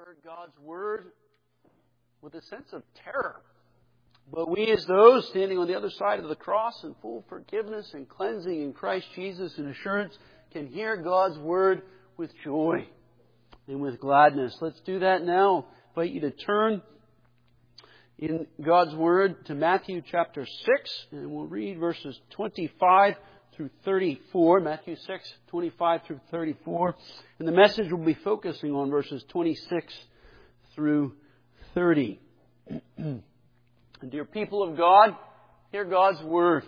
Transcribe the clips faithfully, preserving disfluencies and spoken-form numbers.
heard God's Word with a sense of terror. But we, as those standing on the other side of the cross in full forgiveness and cleansing in Christ Jesus and assurance, can hear God's Word with joy and with gladness. Let's do that now. I invite you to turn in God's Word to Matthew chapter six, and we'll read verses twenty-five through thirty-four. Matthew six, twenty-five through thirty-four. And the message will be focusing on verses twenty-six through thirty. And dear people of God, hear God's Word.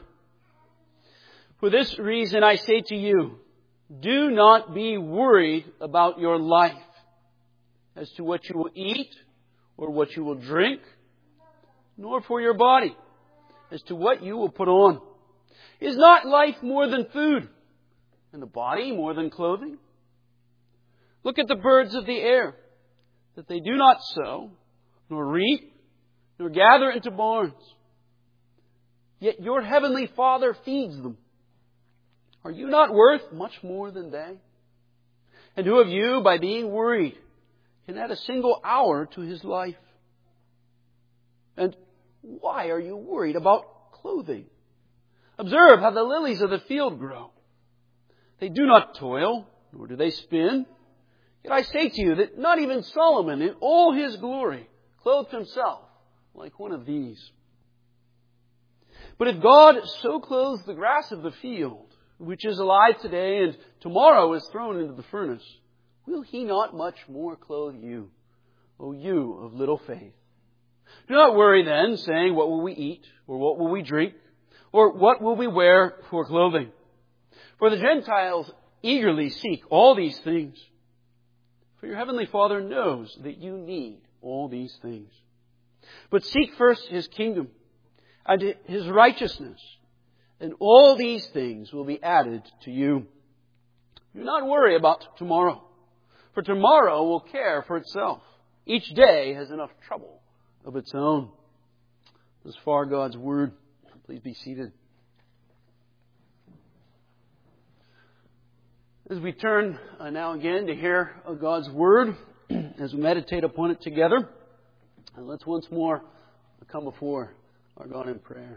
For this reason I say to you, do not be worried about your life as to what you will eat or what you will drink, nor for your body as to what you will put on. Is not life more than food, and the body more than clothing? Look at the birds of the air, that they do not sow, nor reap, nor gather into barns. Yet your heavenly Father feeds them. Are you not worth much more than they? And who of you, by being worried, can add a single hour to his life? And why are you worried about clothing? Observe how the lilies of the field grow. They do not toil, nor do they spin. Yet I say to you that not even Solomon in all his glory clothed himself like one of these. But if God so clothes the grass of the field, which is alive today and tomorrow is thrown into the furnace, will He not much more clothe you, O you of little faith? Do not worry then, saying, what will we eat, or what will we drink, or what will we wear for clothing? For the Gentiles eagerly seek all these things. For your heavenly Father knows that you need all these things. But seek first His kingdom and His righteousness, and all these things will be added to you. Do not worry about tomorrow, for tomorrow will care for itself. Each day has enough trouble of its own. Thus far, God's Word. Please be seated. As we turn uh, now again to hear uh, God's Word, as we meditate upon it together, and let's once more come before our God in prayer.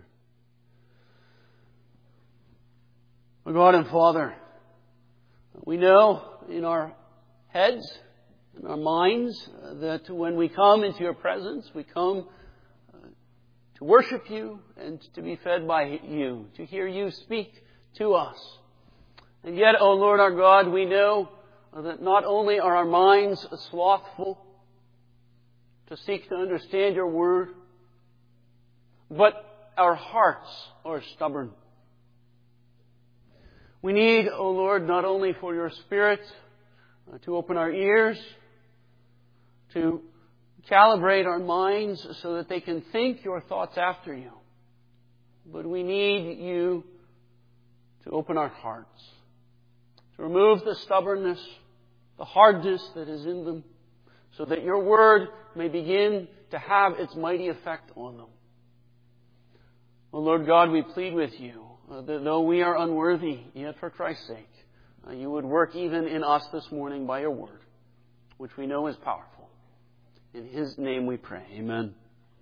Our God and Father, we know in our heads, in our minds, uh, that when we come into your presence, we come to worship you and to be fed by you, to hear you speak to us. And yet, O Lord our God, we know that not only are our minds slothful to seek to understand your word, but our hearts are stubborn. We need, O Lord, not only for your Spirit to open our ears, to calibrate our minds so that they can think your thoughts after you. But we need you to open our hearts, to remove the stubbornness, the hardness that is in them, so that your word may begin to have its mighty effect on them. Oh Lord God, we plead with you uh, that though we are unworthy, yet for Christ's sake, uh, you would work even in us this morning by your word, which we know is powerful. In His name we pray. Amen. Amen.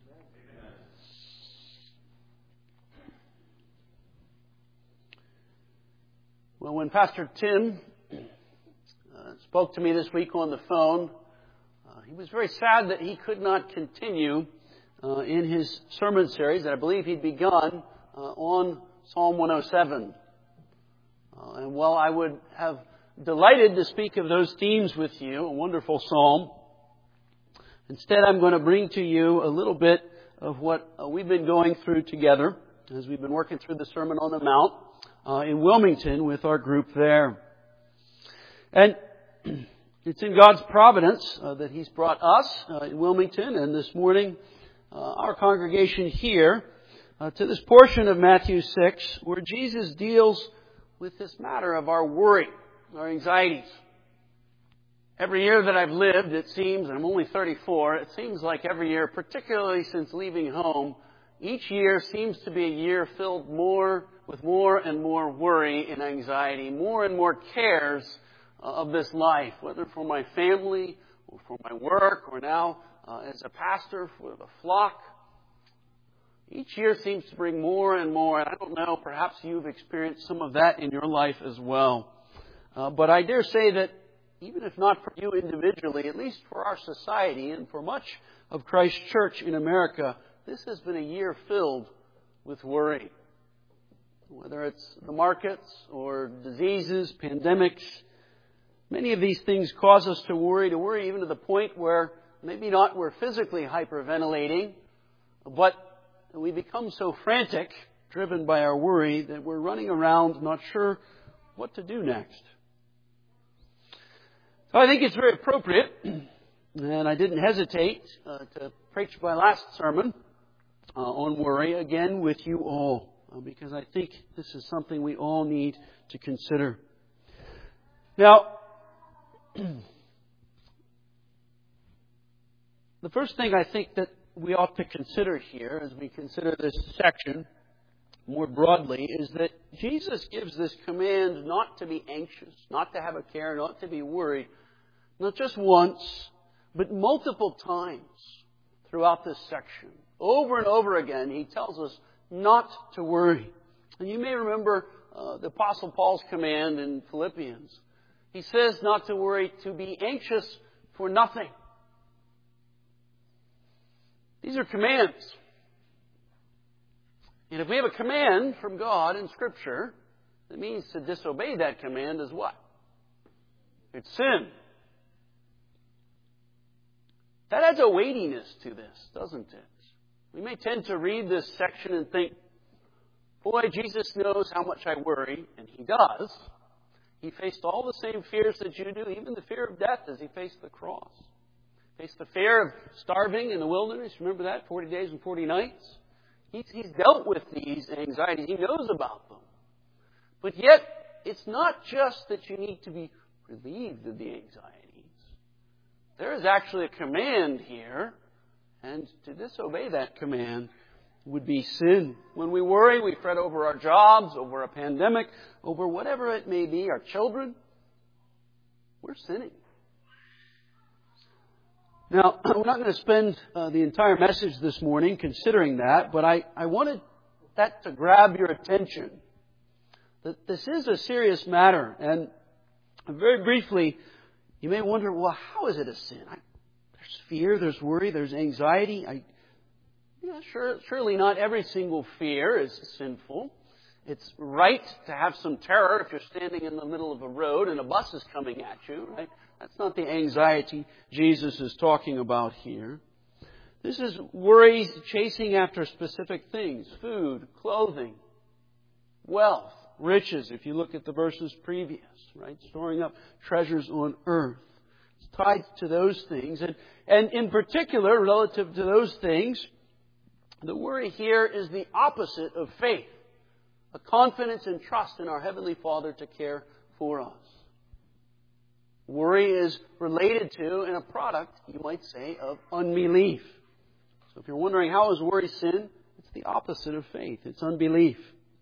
Well, when Pastor Tim uh, spoke to me this week on the phone, uh, he was very sad that he could not continue uh, in his sermon series that I believe he'd begun uh, on Psalm one oh seven. Uh, and while I would have delighted to speak of those themes with you, a wonderful psalm, instead, I'm going to bring to you a little bit of what uh, we've been going through together as we've been working through the Sermon on the Mount uh, in Wilmington with our group there. And it's in God's providence uh, that He's brought us uh, in Wilmington and this morning uh, our congregation here uh, to this portion of Matthew six where Jesus deals with this matter of our worry, our anxieties. Every year that I've lived, it seems, and I'm only thirty-four, it seems like every year, particularly since leaving home, each year seems to be a year filled more with more and more worry and anxiety, more and more cares of this life, whether for my family or for my work, or now uh, as a pastor for the flock. Each year seems to bring more and more. And I don't know, perhaps you've experienced some of that in your life as well. Uh, but I dare say that even if not for you individually, at least for our society and for much of Christ's church in America, this has been a year filled with worry. Whether it's the markets or diseases, pandemics, many of these things cause us to worry, to worry even to the point where maybe not we're physically hyperventilating, but we become so frantic, driven by our worry, that we're running around not sure what to do next. So I think it's very appropriate, and I didn't hesitate uh, to preach my last sermon uh, on worry again with you all, uh, because I think this is something we all need to consider. Now, the first thing I think that we ought to consider here as we consider this section more broadly is that Jesus gives this command not to be anxious, not to have a care, not to be worried, not just once, but multiple times throughout this section. Over and over again, he tells us not to worry. And you may remember uh, the Apostle Paul's command in Philippians. He says not to worry, to be anxious for nothing. These are commands. And if we have a command from God in Scripture, it means to disobey that command is what? It's sin. That adds a weightiness to this, doesn't it? We may tend to read this section and think, boy, Jesus knows how much I worry, and He does. He faced all the same fears that you do, even the fear of death as He faced the cross. He faced the fear of starving in the wilderness. Remember that? Forty days and forty nights. He's, he's dealt with these anxieties. He knows about them. But yet, it's not just that you need to be relieved of the anxieties. There is actually a command here, and to disobey that command would be sin. When we worry, we fret over our jobs, over a pandemic, over whatever it may be, our children. We're sinning. Now, we're not going to spend uh, the entire message this morning considering that, but I, I wanted that to grab your attention. That this is a serious matter. And very briefly, you may wonder, well, how is it a sin? I, there's fear, there's worry, there's anxiety. I, yeah, sure, surely not every single fear is sinful. It's right to have some terror if you're standing in the middle of a road and a bus is coming at you, right? That's not the anxiety Jesus is talking about here. This is worry chasing after specific things. Food, clothing, wealth, riches, if you look at the verses previous, right? Storing up treasures on earth. It's tied to those things. And, and in particular, relative to those things, the worry here is the opposite of faith. A confidence and trust in our Heavenly Father to care for us. Worry is related to and a product, you might say, of unbelief. So if you're wondering how is worry sin, it's the opposite of faith. It's unbelief.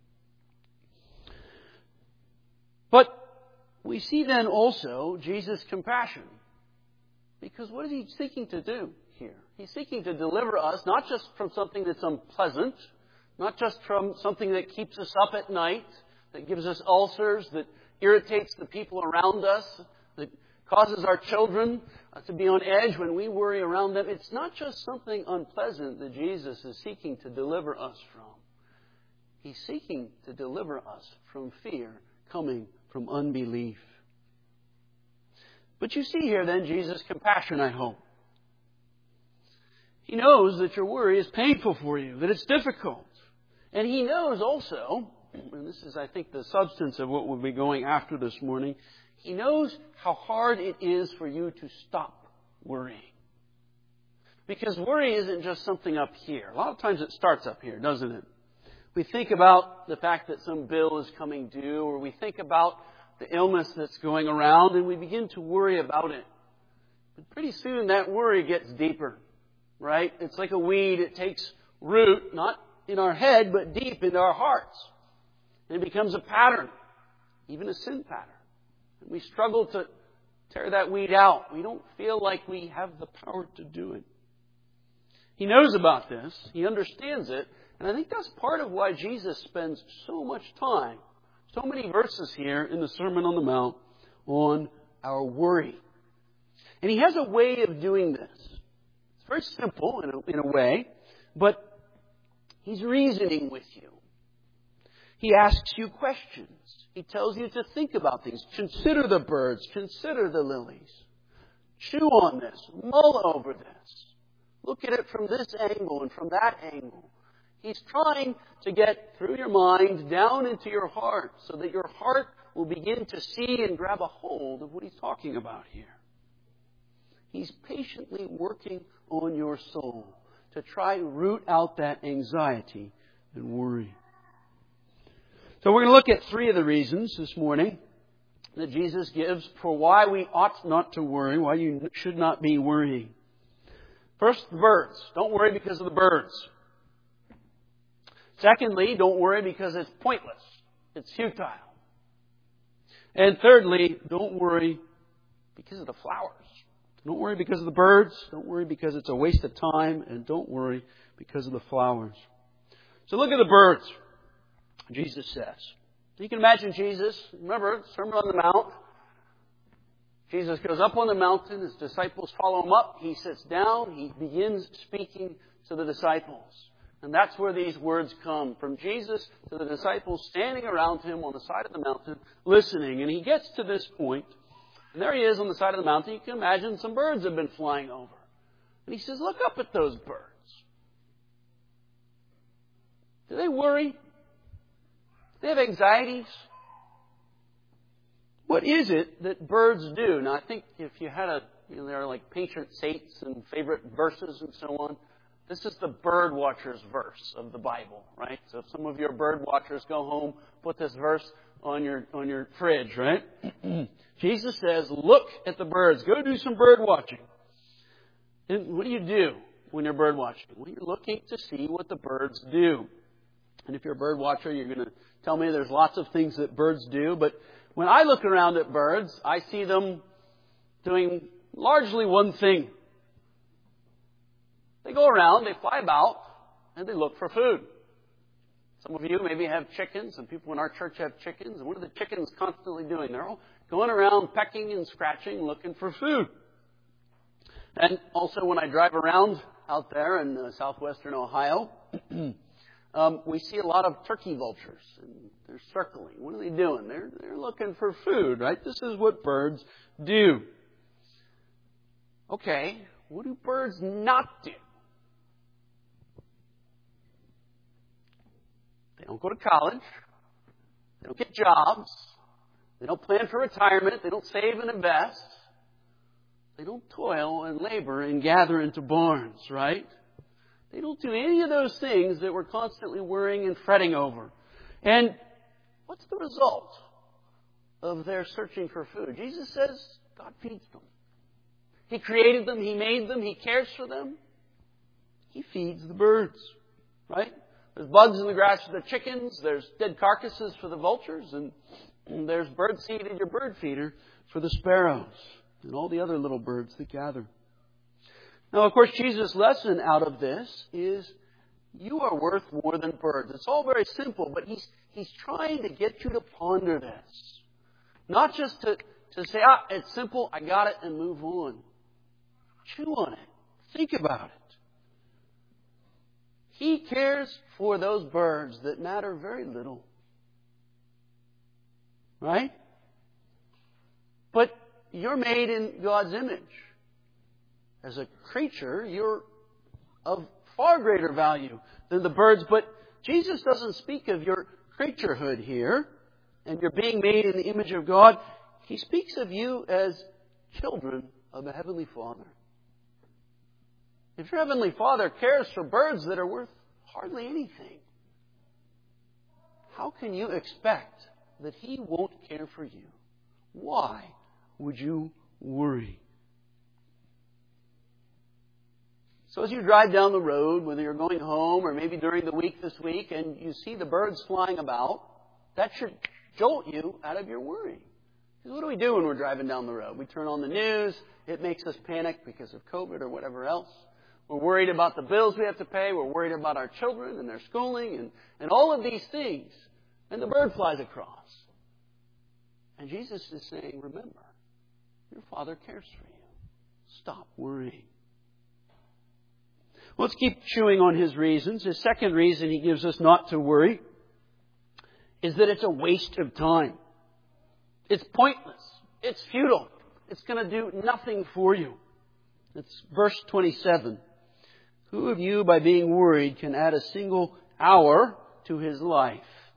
But we see then also Jesus' compassion. Because what is He seeking to do here? He's seeking to deliver us not just from something that's unpleasant, not just from something that keeps us up at night, that gives us ulcers, that irritates the people around us, that causes our children to be on edge when we worry around them. It's not just something unpleasant that Jesus is seeking to deliver us from. He's seeking to deliver us from fear coming from unbelief. But you see here then Jesus' compassion, I hope. He knows that your worry is painful for you, that it's difficult. And He knows also, and this is, I think, the substance of what we'll be going after this morning, He knows how hard it is for you to stop worrying. Because worry isn't just something up here. A lot of times it starts up here, doesn't it? We think about the fact that some bill is coming due, or we think about the illness that's going around, and we begin to worry about it. But pretty soon that worry gets deeper, right? It's like a weed. It takes root, not in our head, but deep into our hearts. And it becomes a pattern, even a sin pattern. And we struggle to tear that weed out. We don't feel like we have the power to do it. He knows about this. He understands it. And I think that's part of why Jesus spends so much time, so many verses here in the Sermon on the Mount on our worry. And He has a way of doing this. It's very simple in a, in a way, but He's reasoning with you. He asks you questions. He tells you to think about things. Consider the birds. Consider the lilies. Chew on this. Mull over this. Look at it from this angle and from that angle. He's trying to get through your mind down into your heart so that your heart will begin to see and grab a hold of what He's talking about here. He's patiently working on your soul to try to root out that anxiety and worry. So we're going to look at three of the reasons this morning that Jesus gives for why we ought not to worry, why you should not be worrying. First, the birds. Don't worry because of the birds. Secondly, don't worry because it's pointless. It's futile. And thirdly, don't worry because of the flowers. Don't worry because of the birds. Don't worry because it's a waste of time. And don't worry because of the flowers. So look at the birds. Jesus says. You can imagine Jesus, remember, Sermon on the Mount. Jesus goes up on the mountain. His disciples follow Him up. He sits down. He begins speaking to the disciples. And that's where these words come. From Jesus to the disciples standing around Him on the side of the mountain, listening. And He gets to this point, and there He is on the side of the mountain. You can imagine some birds have been flying over. And He says, look up at those birds. Do they worry? Do they have anxieties? What is it that birds do? Now, I think if you had a, you know, there are like patient saints and favorite verses and so on. This is the bird watcher's verse of the Bible, right? So if some of your bird watchers go home, put this verse on your on your fridge, right? Jesus says, look at the birds. Go do some bird watching. And what do you do when you're bird watching? Well, you're looking to see what the birds do. And if you're a bird watcher, you're going to tell me there's lots of things that birds do. But when I look around at birds, I see them doing largely one thing. They go around, they fly about, and they look for food. Some of you maybe have chickens. Some people in our church have chickens. And what are the chickens constantly doing? They're all going around pecking and scratching, looking for food. And also when I drive around out there in uh, southwestern Ohio, um, we see a lot of turkey vultures. And they're circling. What are they doing? They're, they're looking for food, right? This is what birds do. Okay, what do birds not do? They don't go to college. They don't get jobs. They don't plan for retirement. They don't save and invest. They don't toil and labor and gather into barns, right? They don't do any of those things that we're constantly worrying and fretting over. And what's the result of their searching for food? Jesus says God feeds them. He created them. He made them. He cares for them. He feeds the birds, right? There's bugs in the grass for the chickens. There's dead carcasses for the vultures. And, and there's bird seed in your bird feeder for the sparrows and all the other little birds that gather. Now, of course, Jesus' lesson out of this is you are worth more than birds. It's all very simple, but he's, he's trying to get you to ponder this. Not just to, to say, ah, it's simple, I got it, and move on. Chew on it. Think about it. He cares for those birds that matter very little. Right? But you're made in God's image. As a creature, you're of far greater value than the birds. But Jesus doesn't speak of your creaturehood here and you're being made in the image of God. He speaks of you as children of the Heavenly Father. If your Heavenly Father cares for birds that are worth hardly anything, how can you expect that He won't care for you? Why would you worry? So as you drive down the road, whether you're going home or maybe during the week this week, and you see the birds flying about, that should jolt you out of your worry. Because what do we do when we're driving down the road? We turn on the news. It makes us panic because of COVID or whatever else. We're worried about the bills we have to pay. We're worried about our children and their schooling and, and all of these things. And the bird flies across. And Jesus is saying, remember, your Father cares for you. Stop worrying. Let's keep chewing on His reasons. His second reason He gives us not to worry is that it's a waste of time. It's pointless. It's futile. It's going to do nothing for you. It's verse twenty-seven. Who of you, by being worried, can add a single hour to his life?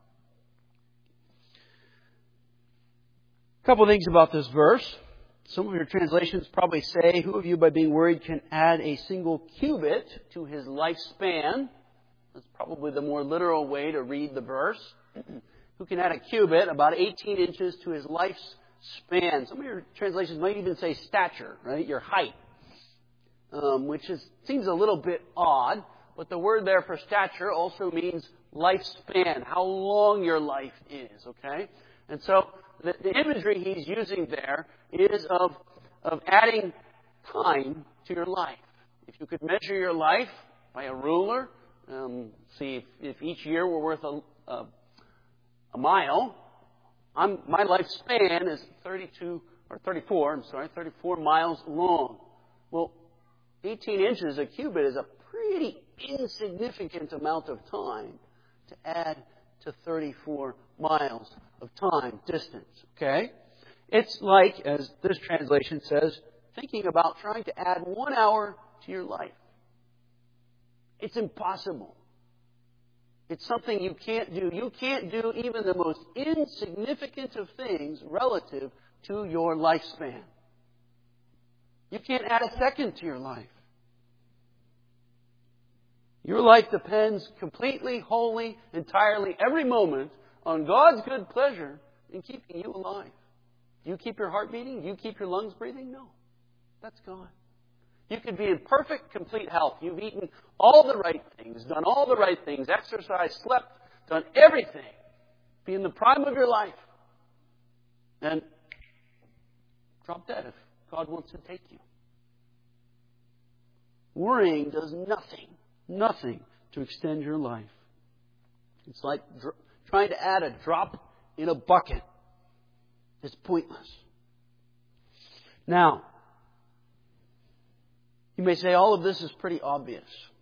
A couple of things about this verse. Some of your translations probably say, who of you, by being worried, can add a single cubit to his lifespan? That's probably the more literal way to read the verse. Who can add a cubit, about eighteen inches, to his lifespan? Some of your translations might even say stature, right? Your height. Um, which is seems a little bit odd, but the word there for stature also means lifespan, how long your life is, okay? And so the, the imagery he's using there is of, of adding time to your life. If you could measure your life by a ruler, um, see if, if each year were worth a, a, a mile, I'm, my lifespan is thirty-two, or thirty-four, I'm sorry, thirty-four miles long. Well, eighteen inches, a cubit, is a pretty insignificant amount of time to add to thirty-four miles of time distance. Okay? It's like, as this translation says, thinking about trying to add one hour to your life. It's impossible. It's something you can't do. You can't do even the most insignificant of things relative to your lifespan. You can't add a second to your life. Your life depends completely, wholly, entirely, every moment on God's good pleasure in keeping you alive. Do you keep your heart beating? Do you keep your lungs breathing? No. That's God. You could be in perfect, complete health. You've eaten all the right things, done all the right things, exercised, slept, done everything. Be in the prime of your life. And drop dead if God wants to take you. Worrying does nothing, nothing to extend your life. It's like dr- trying to add a drop in a bucket. It's pointless. Now, you may say all of this is pretty obvious.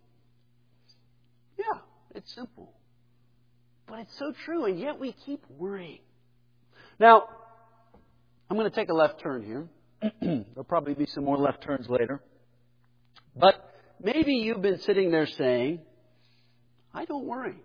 Yeah, it's simple. But it's so true, and yet we keep worrying. Now, I'm going to take a left turn here. There'll probably be some more left turns later. But maybe you've been sitting there saying, I don't worry.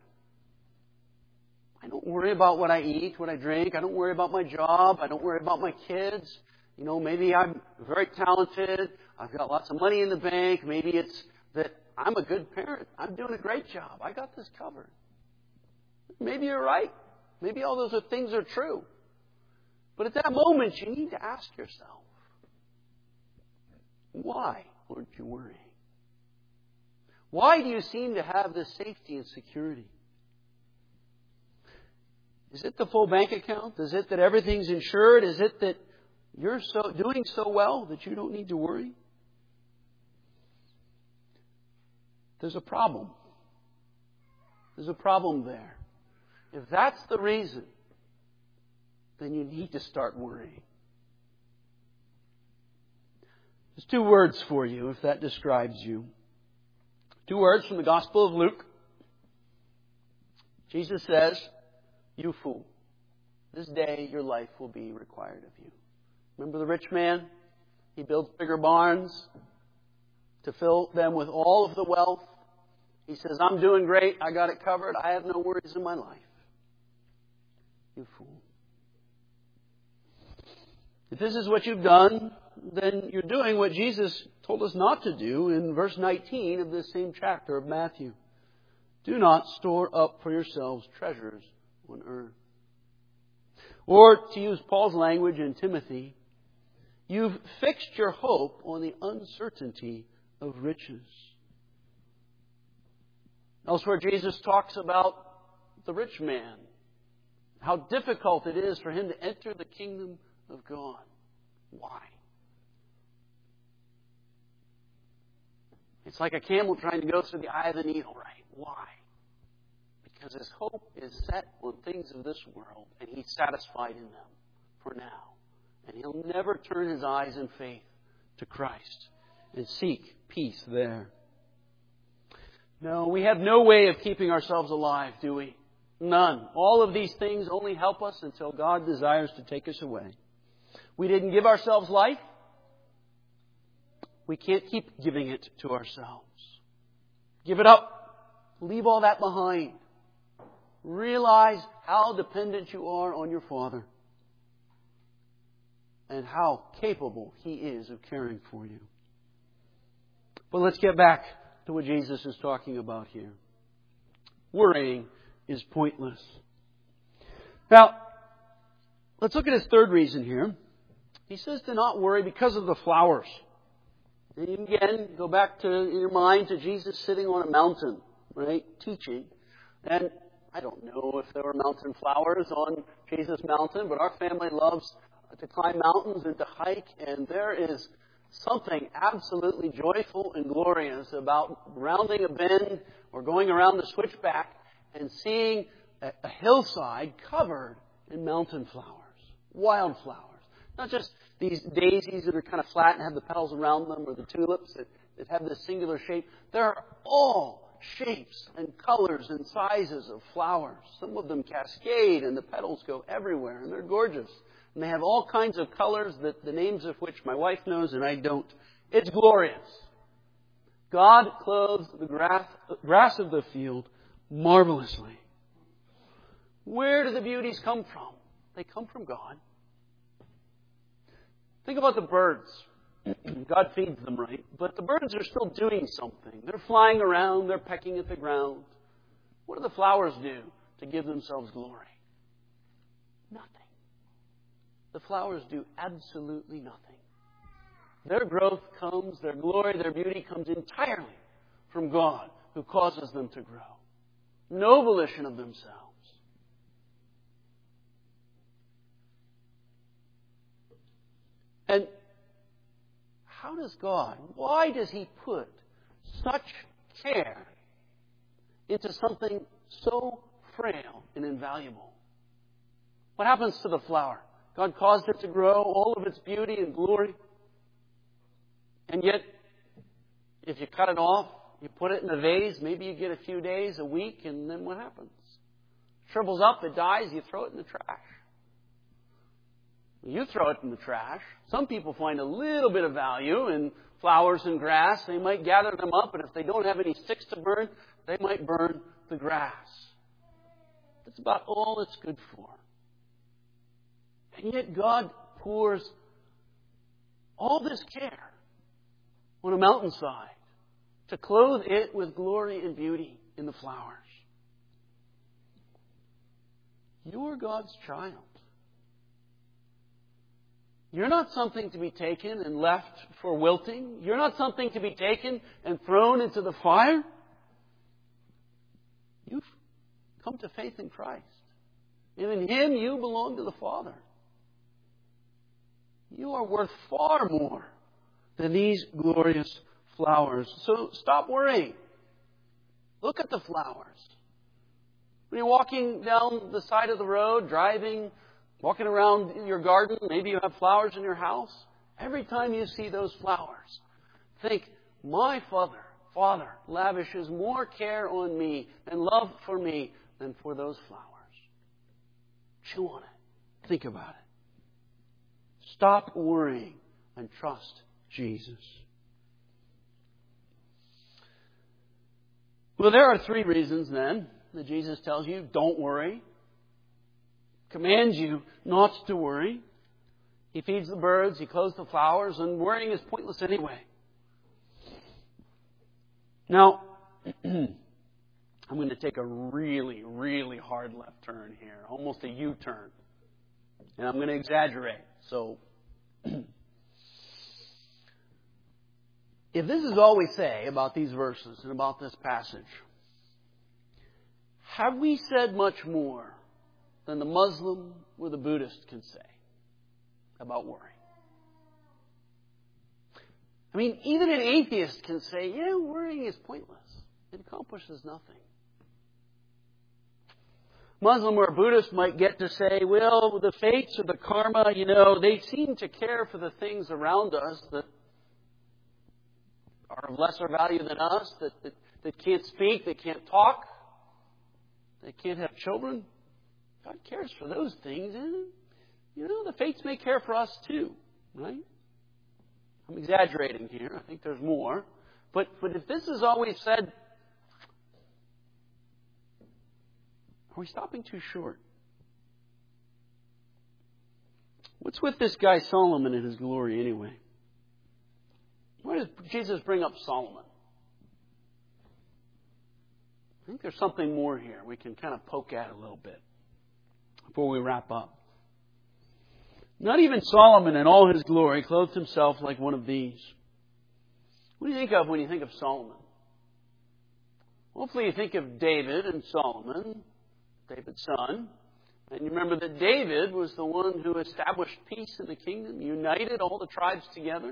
I don't worry about what I eat, what I drink. I don't worry about my job. I don't worry about my kids. You know, maybe I'm very talented. I've got lots of money in the bank. Maybe it's that I'm a good parent. I'm doing a great job. I got this covered. Maybe you're right. Maybe all those things are true. But at that moment, you need to ask yourself, why aren't you worrying? Why do you seem to have this safety and security? Is it the full bank account? Is it that everything's insured? Is it that you're so doing so well that you don't need to worry? There's a problem. There's a problem there. If that's the reason, then you need to start worrying. There's two words for you if that describes you. Two words from the Gospel of Luke. Jesus says, you fool, this day your life will be required of you. Remember the rich man? He builds bigger barns to fill them with all of the wealth. He says, I'm doing great. I got it covered. I have no worries in my life. You fool. If this is what you've done, then you're doing what Jesus told us not to do in verse nineteen of this same chapter of Matthew. Do not store up for yourselves treasures on earth. Or, to use Paul's language in Timothy, you've fixed your hope on the uncertainty of riches. Elsewhere, Jesus talks about the rich man, how difficult it is for him to enter the kingdom of God. Why? It's like a camel trying to go through the eye of the needle, right? Why? Because his hope is set on things of this world, and he's satisfied in them for now. And he'll never turn his eyes in faith to Christ and seek peace there. No, we have no way of keeping ourselves alive, do we? None. All of these things only help us until God desires to take us away. We didn't give ourselves life. We can't keep giving it to ourselves. Give it up. Leave all that behind. Realize how dependent you are on your Father and how capable He is of caring for you. But let's get back to what Jesus is talking about here. Worrying is pointless. Now, let's look at his third reason here. He says to not worry because of the flowers. And again, go back to in your mind to Jesus sitting on a mountain, right, teaching. And I don't know if there were mountain flowers on Jesus' mountain, but our family loves to climb mountains and to hike, and there is something absolutely joyful and glorious about rounding a bend or going around the switchback and seeing a, a hillside covered in mountain flowers, wildflowers. Not just these daisies that are kind of flat and have the petals around them, or the tulips that, that have this singular shape. There are all shapes and colors and sizes of flowers. Some of them cascade and the petals go everywhere, and they're gorgeous. And they have all kinds of colors that the names of which my wife knows and I don't. It's glorious. God clothes the grass, grass of the field marvelously. Where do the beauties come from? They come from God. Think about the birds. God feeds them, right? But the birds are still doing something. They're flying around. They're pecking at the ground. What do the flowers do to give themselves glory? Nothing. The flowers do absolutely nothing. Their growth comes, their glory, their beauty comes entirely from God, who causes them to grow. No volition of themselves. And how does God, why does He put such care into something so frail and invaluable? What happens to the flower? God caused it to grow, all of its beauty and glory. And yet, if you cut it off, you put it in a vase, maybe you get a few days, a week, and then what happens? It shrivels up, it dies, you throw it in the trash. You throw it in the trash. Some people find a little bit of value in flowers and grass. They might gather them up, and if they don't have any sticks to burn, they might burn the grass. That's about all it's good for. And yet God pours all this care on a mountainside to clothe it with glory and beauty in the flowers. You're God's child. You're not something to be taken and left for wilting. You're not something to be taken and thrown into the fire. You've come to faith in Christ. And in Him you belong to the Father. You are worth far more than these glorious flowers. So stop worrying. Look at the flowers. When you're walking down the side of the road, driving, walking around your garden, maybe you have flowers in your house. Every time you see those flowers, think, my Father, Father lavishes more care on me and love for me than for those flowers. Chew on it. Think about it. Stop worrying and trust Jesus. Well, there are three reasons then that Jesus tells you don't worry. Commands you not to worry. He feeds the birds, He clothes the flowers, and worrying is pointless anyway. Now, I'm going to take a really, really hard left turn here, almost a U-turn. And I'm going to exaggerate. So, if this is all we say about these verses and about this passage, have we said much more than the Muslim or the Buddhist can say? about worry. I mean, even an atheist can say, yeah, worrying is pointless. It accomplishes nothing. Muslim or Buddhist might get to say, well, the fates or the karma, you know, they seem to care for the things around us that are of lesser value than us, that, that, that can't speak, they can't talk, they can't have children. God cares for those things. And, you know, the fates may care for us too, right? I'm exaggerating here. I think there's more. But, but if this is all we've said, are we stopping too short? What's with this guy Solomon and his glory anyway? Why does Jesus bring up Solomon? I think there's something more here we can kind of poke at a little bit before we wrap up. Not even Solomon in all his glory clothed himself like one of these. What do you think of when you think of Solomon? Hopefully you think of David and Solomon, David's son. And you remember that David was the one who established peace in the kingdom, united all the tribes together.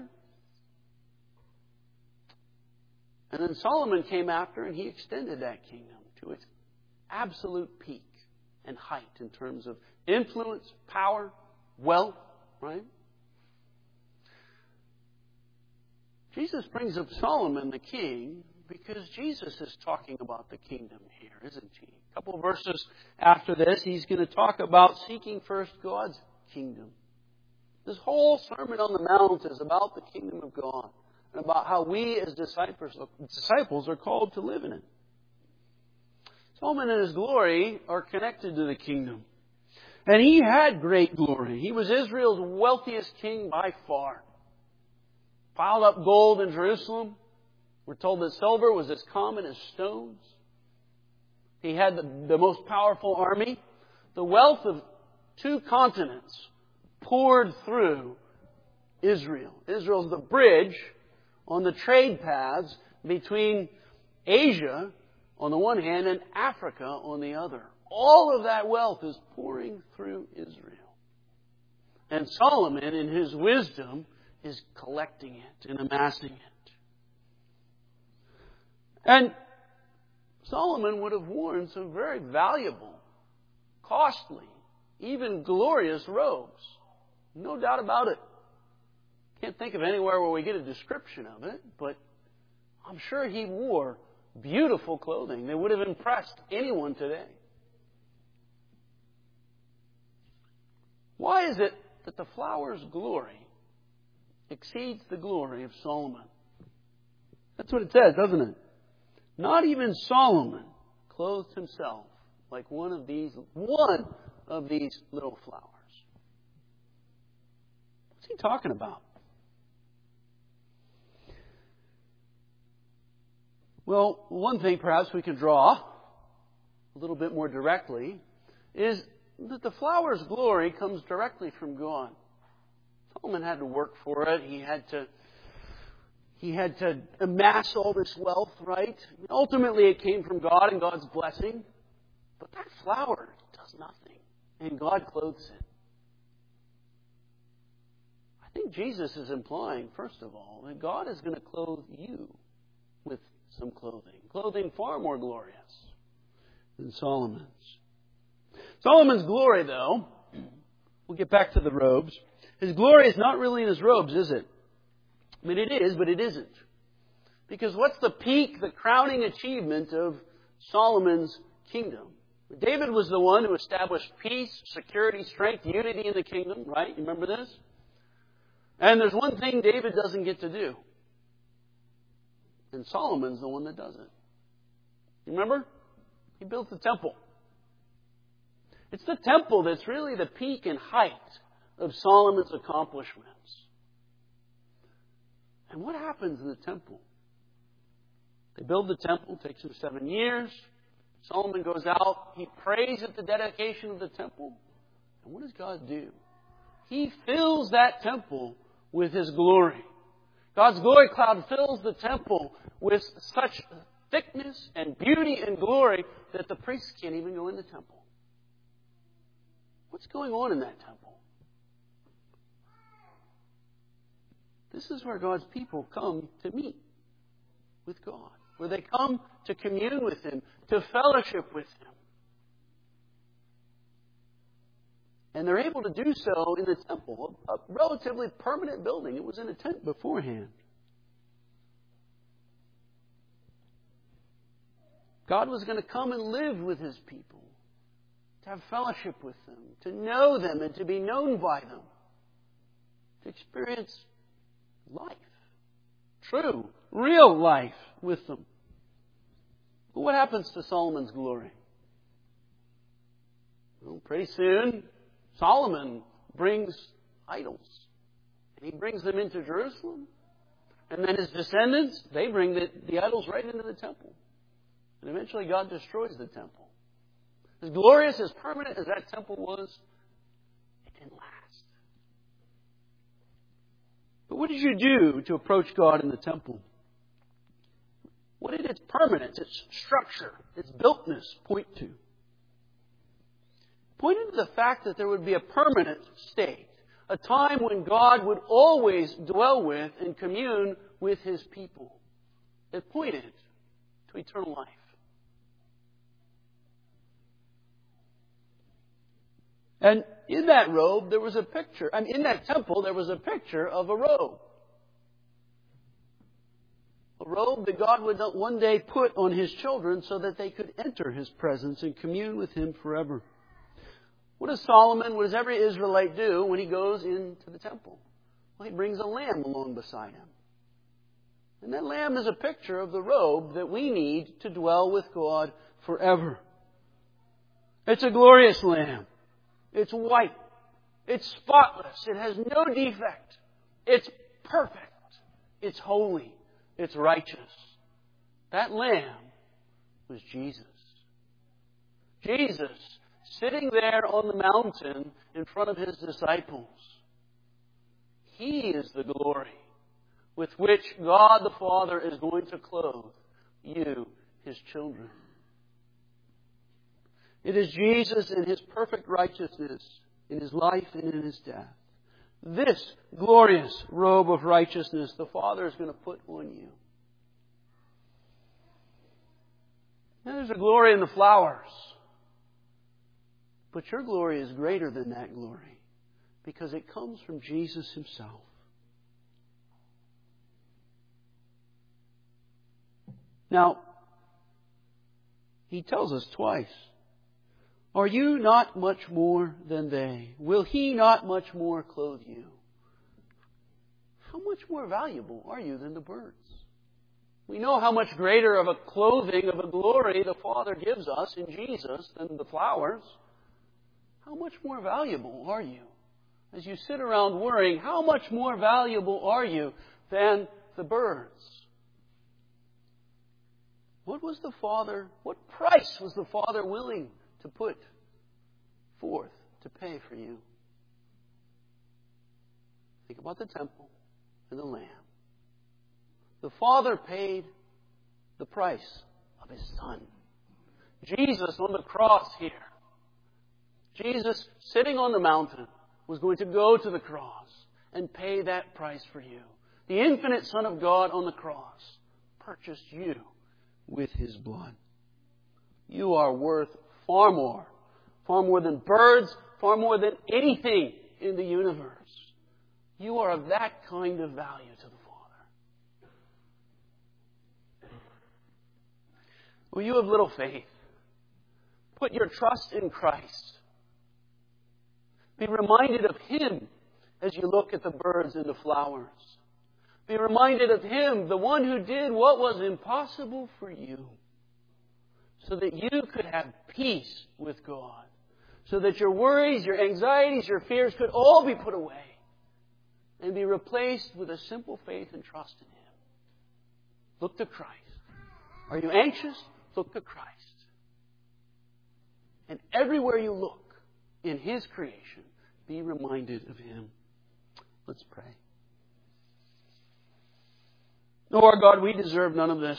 And then Solomon came after and he extended that kingdom to its absolute peak and height in terms of influence, power, wealth, right? Jesus brings up Solomon the king because Jesus is talking about the kingdom here, isn't he? A couple of verses after this, he's going to talk about seeking first God's kingdom. This whole Sermon on the Mount is about the kingdom of God and about how we as disciples, disciples are called to live in it. Solomon and his glory are connected to the kingdom. And he had great glory. He was Israel's wealthiest king by far. Piled up gold in Jerusalem. We're told that silver was as common as stones. He had the, the most powerful army. The wealth of two continents poured through Israel. Israel's the bridge on the trade paths between Asia on the one hand and Africa on the other. All of that wealth is pouring through Israel. And Solomon, in his wisdom, is collecting it and amassing it. And Solomon would have worn some very valuable, costly, even glorious robes. No doubt about it. Can't think of anywhere where we get a description of it, but I'm sure he wore beautiful clothing that would have impressed anyone today. Why is it that the flower's glory exceeds the glory of Solomon? That's what it says, doesn't it? Not even Solomon clothed himself like one of these, one of these little flowers. What's he talking about? Well, one thing perhaps we can draw a little bit more directly is that the flower's glory comes directly from God. Solomon had to work for it. He had to he had to amass all this wealth, right? Ultimately, it came from God and God's blessing. But that flower does nothing, and God clothes it. I think Jesus is implying, first of all, that God is going to clothe you with some clothing. Clothing far more glorious than Solomon's. Solomon's glory, though, we'll get back to the robes. His glory is not really in his robes, is it? I mean, it is, but it isn't. Because what's the peak, the crowning achievement of Solomon's kingdom? David was the one who established peace, security, strength, unity in the kingdom, right? You remember this? And there's one thing David doesn't get to do. And Solomon's the one that does it. You remember? He built the temple. It's the temple that's really the peak and height of Solomon's accomplishments. And what happens in the temple? They build the temple, it takes them seven years. Solomon goes out, he prays at the dedication of the temple. And what does God do? He fills that temple with His glory. God's glory cloud fills the temple with such thickness and beauty and glory that the priests can't even go in the temple. What's going on in that temple? This is where God's people come to meet with God, where they come to commune with Him, to fellowship with Him. And they're able to do so in the temple, a relatively permanent building. It was in a tent beforehand. God was going to come and live with His people, to have fellowship with them, to know them and to be known by them, to experience life, true, real life with them. But what happens to Solomon's glory? Well, pretty soon, Solomon brings idols. And he brings them into Jerusalem. And then his descendants, they bring the, the idols right into the temple. And eventually God destroys the temple. As glorious, as permanent as that temple was, it didn't last. But what did you do to approach God in the temple? What did its permanence, its structure, its builtness point to? Pointed to the fact that there would be a permanent state, a time when God would always dwell with and commune with His people. It pointed to eternal life. And in that robe, there was a picture. I mean, in that temple, there was a picture of a robe. A robe that God would one day put on His children so that they could enter His presence and commune with Him forever. What does Solomon, what does every Israelite do when he goes into the temple? Well, he brings a lamb along beside him. And that lamb is a picture of the robe that we need to dwell with God forever. It's a glorious lamb. It's white. It's spotless. It has no defect. It's perfect. It's holy. It's righteous. That lamb was Jesus. Jesus, sitting there on the mountain in front of His disciples. He is the glory with which God the Father is going to clothe you, His children. It is Jesus in His perfect righteousness, in His life and in His death. This glorious robe of righteousness the Father is going to put on you. Now there's a glory in the flowers. But your glory is greater than that glory because it comes from Jesus Himself. Now, He tells us twice, are you not much more than they? Will He not much more clothe you? How much more valuable are you than the birds? We know how much greater of a clothing, of a glory the Father gives us in Jesus than the flowers. How much more valuable are you? As you sit around worrying, how much more valuable are you than the birds? What was the Father, what price was the Father willing to put forth to pay for you? Think about the temple and the Lamb. The Father paid the price of His Son. Jesus on the cross here. Jesus, sitting on the mountain, was going to go to the cross and pay that price for you. The infinite Son of God on the cross purchased you with His blood. You are worth far more, far more than birds, far more than anything in the universe. You are of that kind of value to the Father. Well, you have little faith. Put your trust in Christ. Be reminded of Him as you look at the birds and the flowers. Be reminded of Him, the one who did what was impossible for you, so that you could have peace with God, so that your worries, your anxieties, your fears could all be put away and be replaced with a simple faith and trust in Him. Look to Christ. Are you anxious? Look to Christ. And everywhere you look in His creation, be reminded of Him. Let's pray. Oh, our God, we deserve none of this.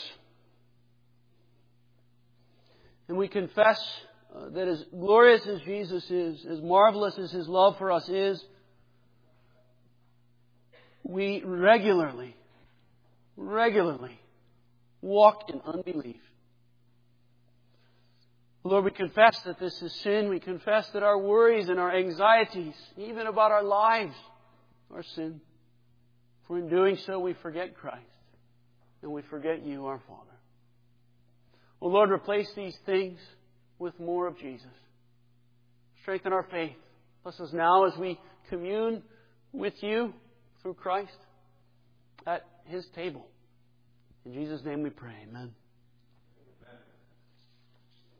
And we confess uh, that as glorious as Jesus is, as marvelous as His love for us is, we regularly, regularly walk in unbelief. Lord, we confess that this is sin. We confess that our worries and our anxieties, even about our lives, are sin. For in doing so, we forget Christ. And we forget You, our Father. Oh Lord, replace these things with more of Jesus. Strengthen our faith. Bless us now as we commune with You through Christ at His table. In Jesus' name we pray. Amen.